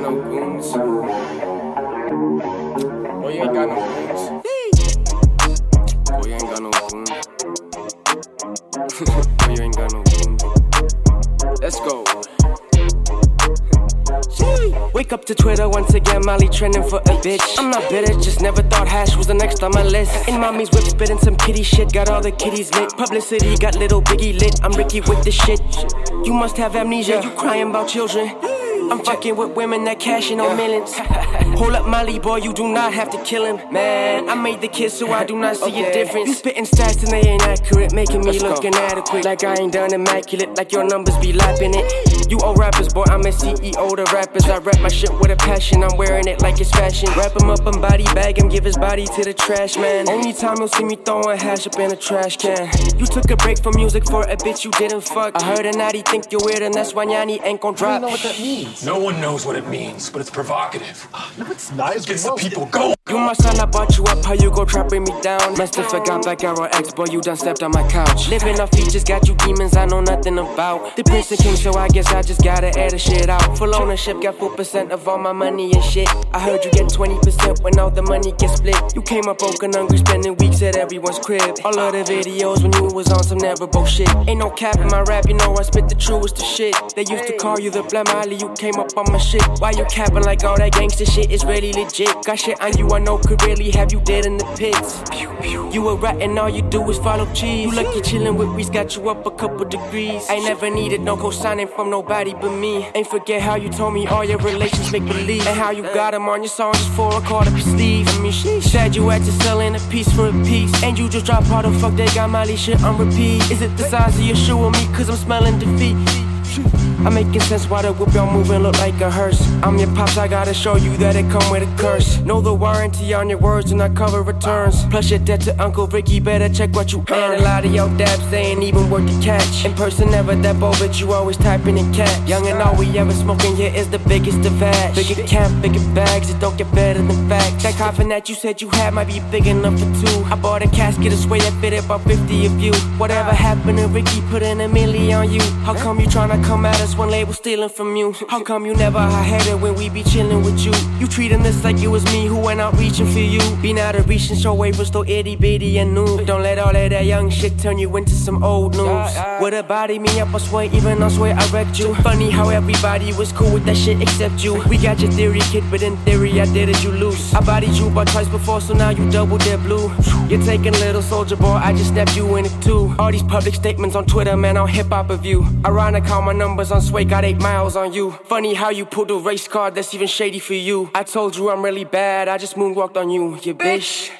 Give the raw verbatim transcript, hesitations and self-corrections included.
no goons. Boy, you ain't got no goons. Boy, you ain't got no goons. Boy, you ain't got no goons. Let's go. Wake up to Twitter once again, Molly trending for a bitch. I'm not bitter, just never thought hash was the next on my list. In mommy's whip, spitting some kitty shit, got all the kitties lit. Publicity got little Biggie lit, I'm Ricky with the shit. You must have amnesia, you crying about children. I'm fucking with women that cashing on millions. Hold up, Molly boy, you do not have to kill him. Man, I made the kids so I do not see okay. a difference. You spitting stats and they ain't accurate, making me Let's look go. inadequate. Like I ain't done immaculate, like your numbers be lapping it. You old rappers, boy, I'm a C E O to rappers. I rap my shit with a passion, I'm wearing it like it's fashion. Wrap him up and body bag him, give his body to the trash man. Only time you'll see me throwing hash up in a trash can. You took a break from music for a bitch you didn't fuck. I heard a naughty think you're weird and that's why Yanni ain't gon' drop. I don't know what that means. No one knows what it means, but it's provocative. No, it's not. It gets the people going. You my son, I brought you up, how you go try bring me down? Must have forgot Black Arrow X, boy, you done slept on my couch. Living off features, got you demons I know nothing about. The Prince and King, so I guess I just gotta air the shit out. Full ownership, got four percent of all my money and shit. I heard you get twenty percent when all the money gets split. You came up broken, hungry, spending weeks at everyone's crib. All of the videos when you was on some never broke shit. Ain't no cap in my rap, you know I spit the truest of shit. They used to call you the Blam Alley, you came up on my shit. Why you capping like all that gangster shit is really legit? Got shit on you I know could really have you dead in the pits. You a rat and all you do is follow cheese. You lucky chillin' with Reese, got you up a couple degrees. I never needed no co-signing from nobody but me. Ain't forget how you told me all your relations make believe. And how you got them on your song just for a card up your sleeve. I mean, she said you had to sell in a piece for a piece. And you just drop how the fuck they got Molly shit on repeat. Is it the size of your shoe or me cause I'm smelling defeat? I'm making sense why the whoop y'all moving look like a hearse. I'm your pops, I gotta show you that it come with a curse. Know the warranty on your words do not cover returns. Plus your debt to Uncle Ricky, better check what you earn. A lot of your dabs, they ain't even worth the catch. In person never that bold, but you always typing in cat. Young and all we ever smoking here is the biggest of ash. Bigger camp, bigger bags, it don't get better than facts. That coffin that you said you had might be big enough for two. I bought a casket a sway that fitted about fifty of you. Whatever happened to Ricky, put in a milli on you. How come you tryna come at us when label stealing from you? How come you never high-headed when we be chilling with you? You treating this like it was me who went out reaching for you. Been out of reach and show waivers, though itty-bitty and new. Don't let all of that young shit turn you into some old news. Would've body me up, I swear, even I swear I wrecked you. Funny how everybody was cool with that shit except you. We got your theory, kid, but in theory I did it, you loose. I bodied you about twice before, so now you double dip blue. You're taking little soldier boy, I just snapped you in it too. All these public statements on Twitter, man, on hip-hop of you. Ironic how my numbers on Sway got eight miles on you. Funny how you pulled a race card that's even shady for you. I told you I'm really bad, I just moonwalked on you, you bitch.